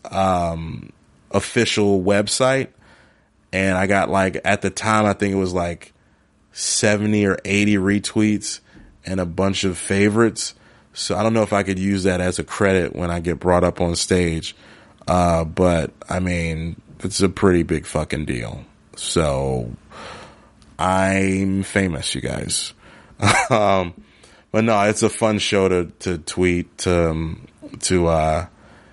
official website, and I got, like, at the time I think it was like 70 or 80 retweets and a bunch of favorites. So I don't know if I could use that as a credit when I get brought up on stage, but I mean, it's a pretty big fucking deal. So I'm famous, you guys. But no, it's a fun show to tweet, so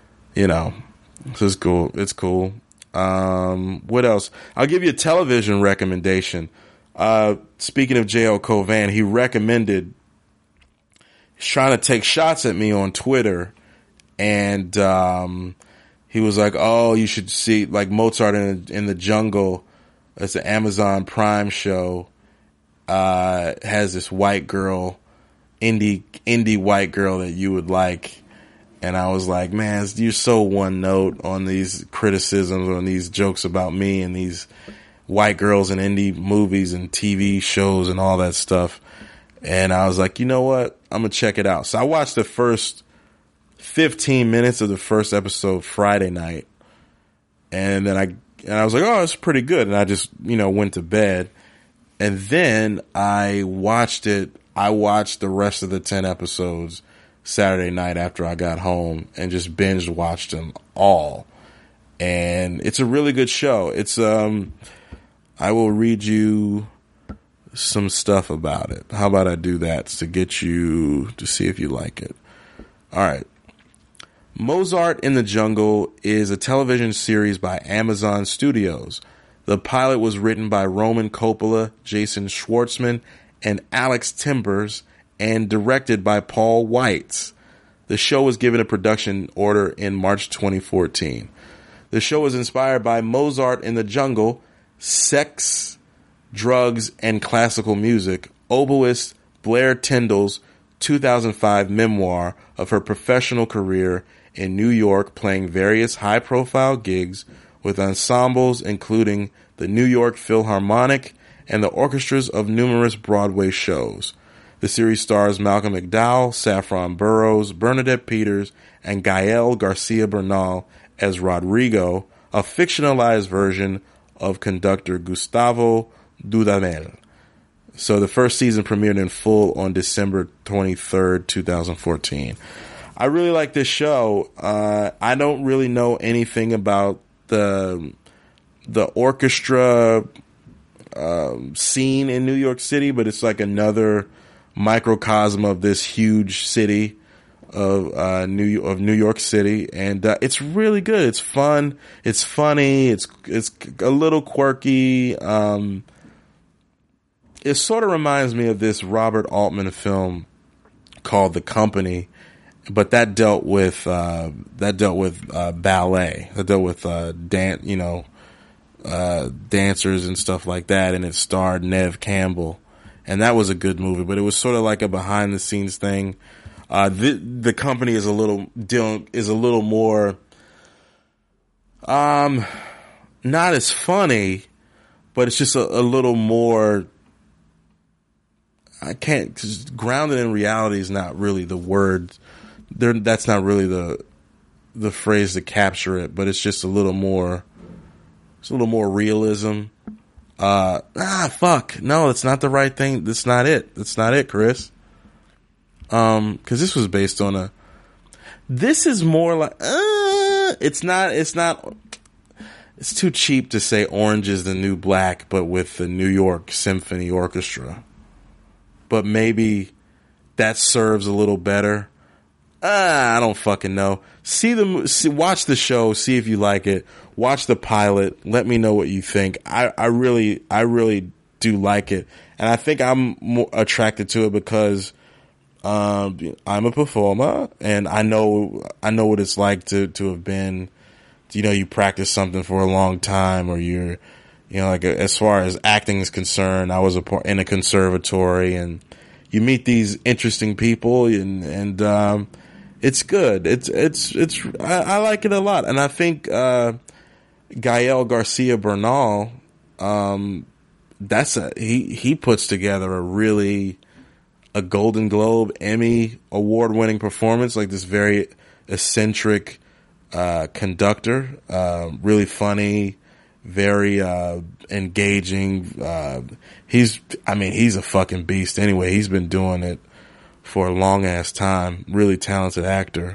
it's cool. It's cool. What else? I'll give you a television recommendation. Speaking of J.L. Covan, he recommended, he's trying to take shots at me on Twitter, and he was like, "Oh, you should see like Mozart in the Jungle." It's an Amazon Prime show. Has this white girl, indie white girl that you would like. And I was like, man, you're so one note on these criticisms, on these jokes about me and these white girls in indie movies and TV shows and all that stuff. And I was like, you know what? I'm going to check it out. So I watched the first 15 minutes of the first episode Friday night. And then I was like, oh, it's pretty good. And I just, went to bed. And then I watched it. I watched the rest of the 10 episodes Saturday night after I got home and just binge watched them all. And it's a really good show. It's, I will read you some stuff about it. How about I do that to get you to see if you like it? All right. Mozart in the Jungle is a television series by Amazon Studios. The pilot was written by Roman Coppola, Jason Schwartzman, and Alex Timbers, and directed by Paul Weitz. The show was given a production order in March 2014. The show was inspired by Mozart in the Jungle, sex, drugs, and classical music, oboist Blair Tyndall's 2005 memoir of her professional career in New York, playing various high-profile gigs with ensembles including the New York Philharmonic and the orchestras of numerous Broadway shows. The series stars Malcolm McDowell, Saffron Burrows, Bernadette Peters, and Gael Garcia Bernal as Rodrigo, a fictionalized version of conductor Gustavo Dudamel. So the first season premiered in full on December 23rd, 2014. I really like this show. I don't really know anything about the orchestra scene in New York City, but it's like another microcosm of this huge city of New York City, and it's really good. It's fun. It's funny. It's a little quirky. It sort of reminds me of this Robert Altman film called The Company, but that dealt with ballet. That dealt with dancers and stuff like that, and it starred Neve Campbell, and that was a good movie. But it was sort of like a behind the scenes thing. The Company is a little more not as funny, but it's just a little more. I can't, cause grounded in reality is not really the word. That's not really the phrase to capture it, but it's just a little more. It's a little more realism. Fuck. No, that's not the right thing. That's not it. That's not it, Chris. Cause this was based on this is more like, it's too cheap to say Orange is the New Black, but with the New York Symphony Orchestra. But maybe that serves a little better. I don't fucking know. Watch the show, see if you like it. Watch the pilot. Let me know what you think. I really do like it, and I think I'm more attracted to it because I'm a performer, and I know what it's like to have been. You practice something for a long time, or you're. As far as acting is concerned, I was in a conservatory, and you meet these interesting people, and it's good. I like it a lot, and I think Gael Garcia Bernal, he puts together a Golden Globe, Emmy award-winning performance, like this very eccentric conductor, really funny. Very engaging. He's a fucking beast anyway. He's been doing it for a long ass time. Really talented actor.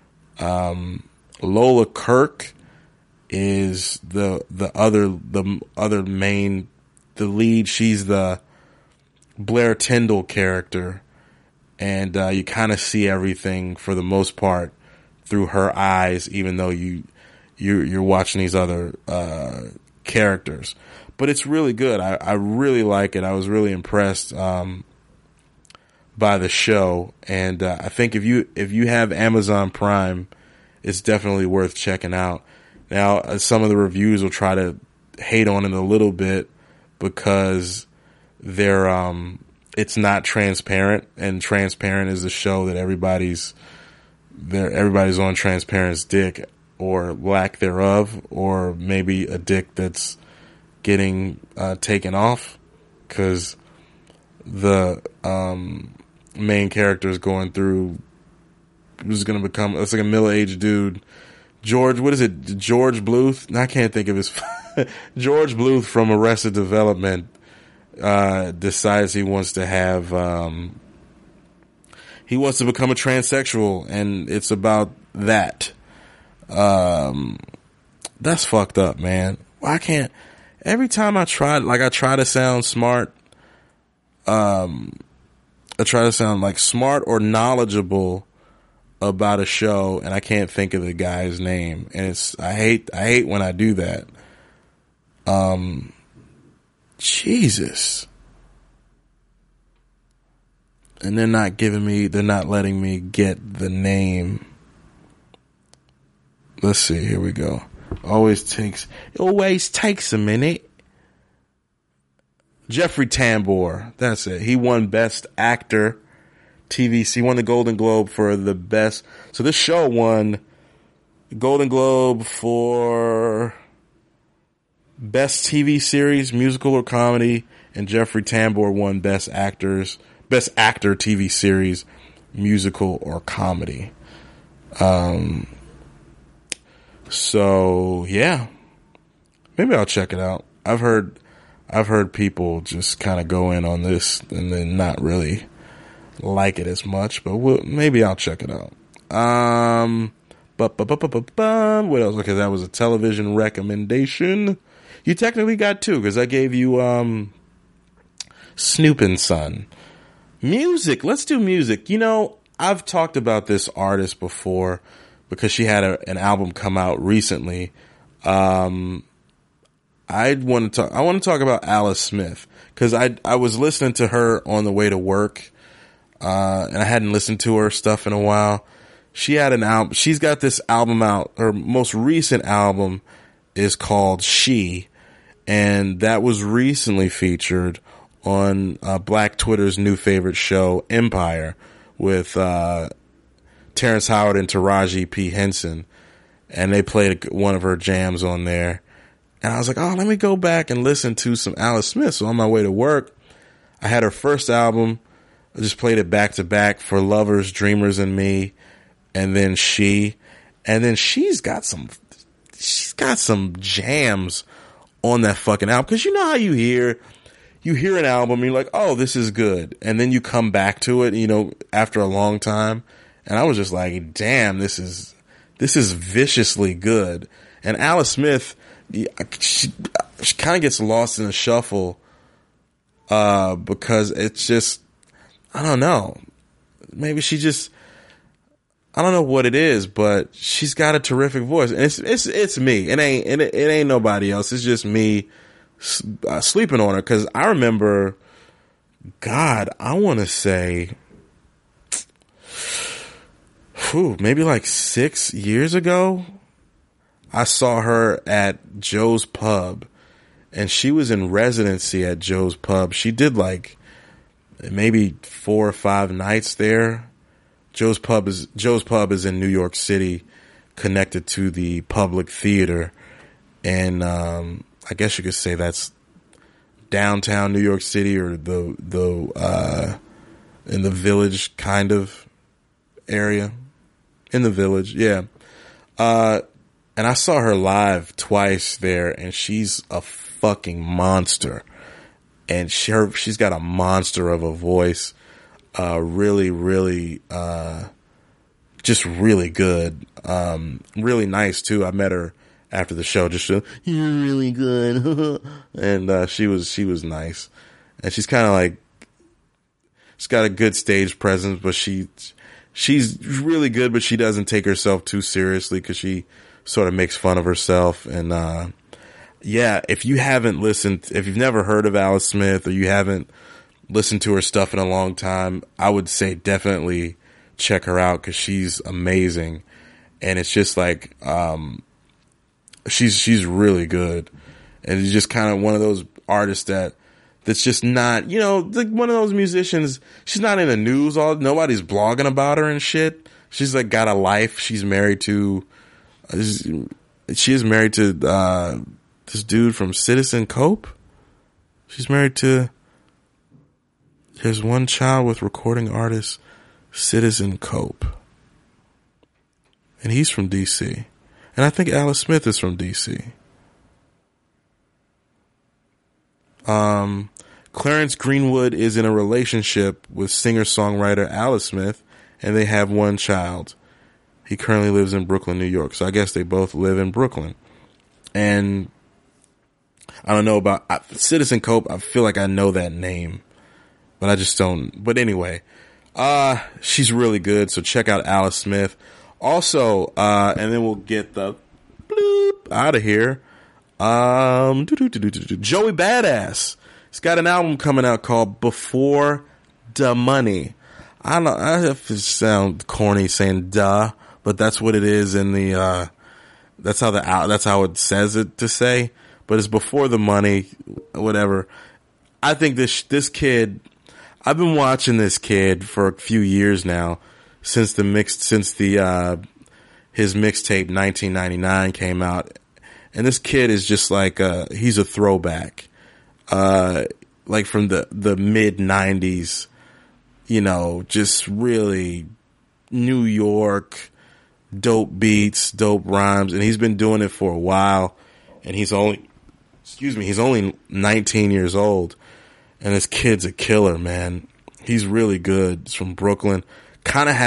Lola Kirk is the lead. She's the Blair Tyndall character, and you kind of see everything for the most part through her eyes, even though you're watching these other characters. But it's really good. I really like it. I was really impressed by the show, and I think if you have Amazon Prime, it's definitely worth checking out. Now, some of the reviews will try to hate on it a little bit because it's not transparent, and Transparent is the show that everybody's on Transparent's dick, or lack thereof, or maybe a dick that's getting taken off because the main character is going through, who's going to become, it's like a middle-aged dude. George Bluth? I can't think of his George Bluth from Arrested Development decides he wants to become a transsexual, and it's about that. That's fucked up, man. Why can't, every time I try to sound smart, I try to sound like smart or knowledgeable about a show, and I can't think of the guy's name, and I hate when I do that. Jesus. And they're not letting me get the name. Let's see, here we go. Always takes a minute. Jeffrey Tambor, that's it. He won Best Actor, TVC. He won the Golden Globe for the best. So this show won the Golden Globe for Best TV Series, Musical or Comedy, and Jeffrey Tambor won Best Actor TV Series, Musical or Comedy. So yeah, maybe I'll check it out. I've heard people just kind of go in on this and then not really like it as much, but maybe I'll check it out. What else? Okay, that was a television recommendation. You technically got two, because I gave you Snoopin' Son. Music. Let's do music. You know, I've talked about this artist before because she had an album come out recently. I want to talk about Alice Smith, because I was listening to her on the way to work, and I hadn't listened to her stuff in a while. She had an album. She's got this album out. Her most recent album is called She, and that was recently featured on Black Twitter's new favorite show, Empire, with Terrence Howard and Taraji P. Henson, and they played one of her jams on there. And I was like, oh, let me go back and listen to some Alice Smith. So on my way to work, I had her first album. I just played it back to back, For Lovers, Dreamers, and Me, and then She. And then she's got some jams on that fucking album. Because you know how you hear an album and you're like, oh, this is good. And then you come back to it, you know, after a long time. And I was just like, damn, this is viciously good. And Alice Smith, she kind of gets lost in the shuffle because it's just, I don't know. Maybe I don't know what it is, but she's got a terrific voice, and it's me. It ain't nobody else. It's just me sleeping on her, because I remember, God, I want to say, maybe like 6 years ago, I saw her at Joe's Pub, and she was in residency at Joe's Pub. She did like maybe 4 or 5 nights there. Joe's Pub is in New York City, connected to the Public Theater, and I guess you could say that's downtown New York City, or the in the Village kind of area. In the Village, yeah. And I saw her live twice there, and she's a fucking monster. And she's got a monster of a voice. Really, really, just really good. Really nice too. I met her after the show. Just, you're really good. And, she was nice. And she's kind of like, she's got a good stage presence, but she's really good, but she doesn't take herself too seriously, because she sort of makes fun of herself. And, Yeah, if you've never heard of Alice Smith or you haven't listened to her stuff in a long time, I would say definitely check her out because she's amazing. And it's just like, she's really good. And it's just kind of one of those artists that's just not, like one of those musicians. She's not in the news. Nobody's blogging about her and shit. She's like got a life. She's married to, she is married to, this dude from Citizen Cope. She's married to, there's one child with recording artist Citizen Cope. And he's from DC. And I think Alice Smith is from DC. Clarence Greenwood is in a relationship with singer-songwriter Alice Smith, and they have one child. He currently lives in Brooklyn, New York. So I guess they both live in Brooklyn. And I don't know about Citizen Cope. I feel like I know that name, but I just don't. But anyway, she's really good. So check out Alice Smith. Also, and then we'll get the bloop out of here. Joey Badass. He's got an album coming out called Before Da Money. I don't know. I have to sound corny saying duh, but that's what it is in the, that's how it says it to say, but it's Before the Money, whatever. I think this kid, I've been watching this kid for a few years now since his mixtape 1999 came out. And this kid is just like, he's a throwback, like from the mid 90s, just really New York, dope beats, dope rhymes. And he's been doing it for a while, and he's only 19 years old. And this kid's a killer, man. He's really good. He's from Brooklyn. Kind of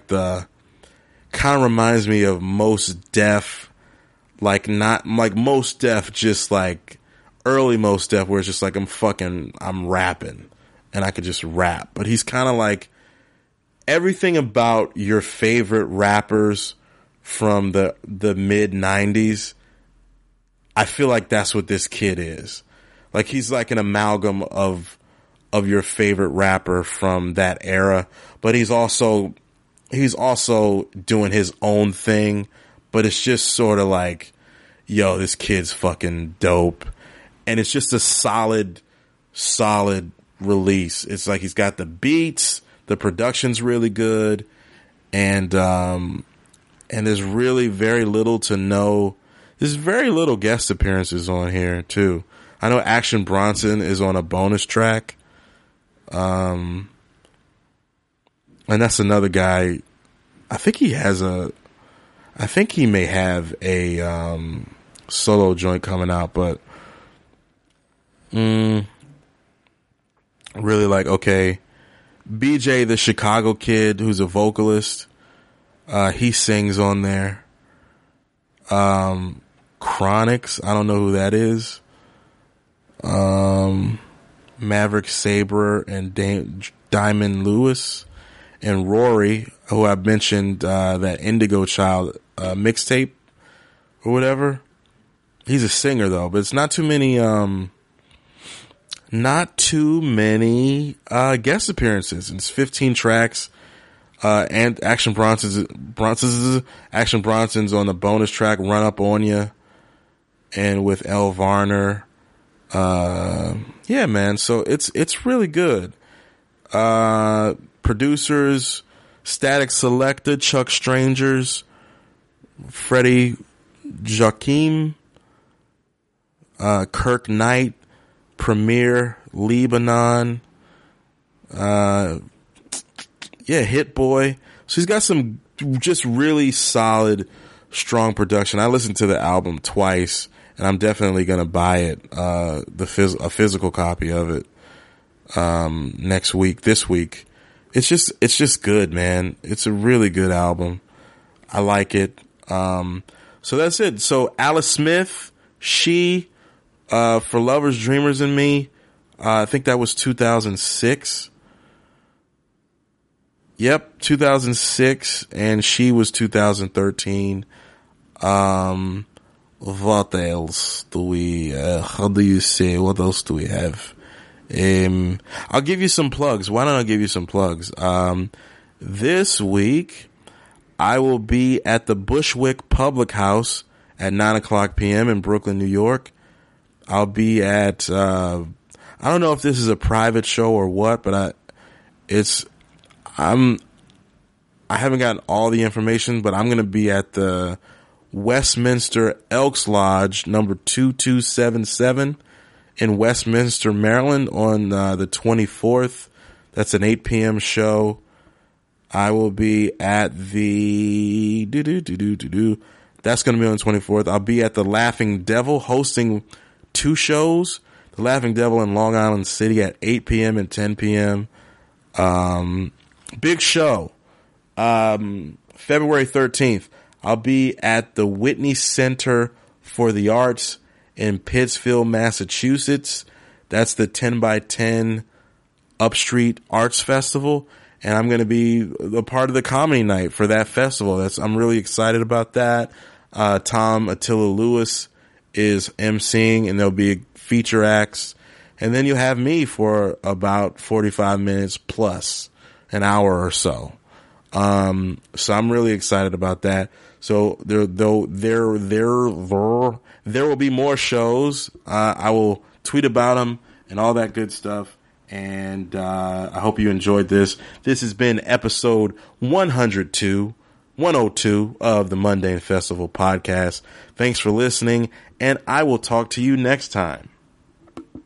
reminds me of Mos Def. Like not like Mos Def, just like early Mos Def, where it's just like I'm rapping and I could just rap. But he's kind of like everything about your favorite rappers from the mid 90s. I feel like that's what this kid is. Like he's like an amalgam of your favorite rapper from that era, but he's also doing his own thing. But it's just sort of like, yo, this kid's fucking dope. And it's just a solid release. It's like he's got the beats, the production's really good, and there's really very little to know. There's very little guest appearances on here, too. I know Action Bronson is on a bonus track. And that's another guy. I think he may have a solo joint coming out, but really like, okay, BJ the Chicago Kid, who's a vocalist, he sings on there. Chronix, I don't know who that is. Maverick Sabre and Diamond Lewis and Rory, who I mentioned, that Indigo Child mixtape or whatever. He's a singer though, but it's not too many guest appearances. It's 15 tracks. And Action Bronson's on the bonus track, Run Up On Ya, and with Elle Varner. Yeah, man. So it's really good. Producers, Static Selecta, Chuck Strangers, Freddie Joachim, Kirk Knight, Premier, Lebanon, Hit Boy. So he's got some just really solid, strong production. I listened to the album twice, and I'm definitely gonna buy it, a physical copy of it, this week. It's just good, man. It's a really good album. I like it. So that's it. So Alice Smith, for Lovers, Dreamers, and Me, I think that was 2006. Yep, 2006, and She was 2013. what else do we, how do you say, what else do we have? I'll give you some plugs. Why don't I give you some plugs? This week, I will be at the Bushwick Public House at 9:00 p.m. in Brooklyn, New York. I'll be at, I don't know if this is a private show or what, but I haven't gotten all the information, but I'm going to be at the Westminster Elks Lodge number 2277 in Westminster, Maryland on the 24th. That's an 8 p.m. show. I will be at the that's going to be on the 24th. I'll be at the Laughing Devil hosting 2 shows. The Laughing Devil in Long Island City at 8 p.m. and 10 p.m. Big show. February 13th, I'll be at the Whitney Center for the Arts in Pittsfield, Massachusetts. That's the 10 by 10 Upstreet Arts Festival. And I'm going to be a part of the comedy night for that festival. I'm really excited about that. Tom Attila Lewis is emceeing, and there'll be feature acts. And then you have me for about 45 minutes plus an hour or so. So I'm really excited about that. So there will be more shows. I will tweet about them and all that good stuff. And I hope you enjoyed this. This has been episode 102 of the Mundane Festival podcast. Thanks for listening, and I will talk to you next time.